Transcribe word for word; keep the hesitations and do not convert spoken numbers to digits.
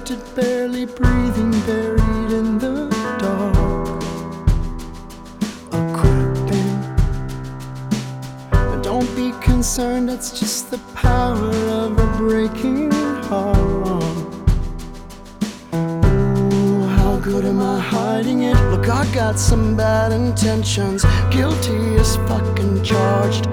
left it barely breathing, buried in the dark. A creeping. But don't be concerned, that's just the power of a breaking heart. Ooh, how good am I hiding it? Look, I got some bad intentions, guilty as fucking charged.